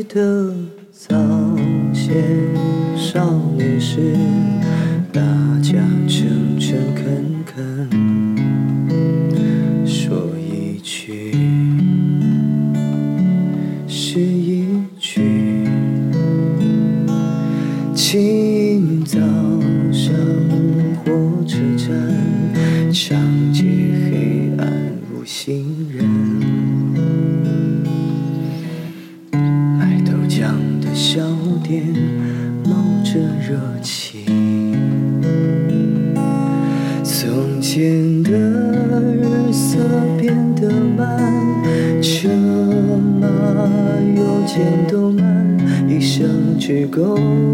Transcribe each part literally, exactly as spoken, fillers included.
得早先少年时，大家诚诚恳恳说一句是一句。清早上火车站，长街黑暗无行人，卖豆浆的小店冒着热气。从前的日色变得慢，车马邮件都慢，一生只够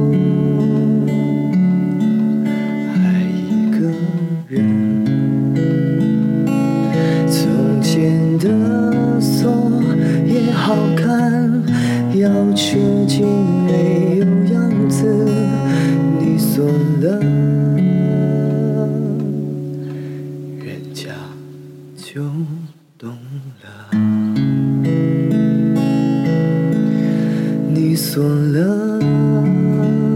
爱一个人。从前的锁也好看，钥匙竟没有样子，你锁了，人家就懂了。你锁了，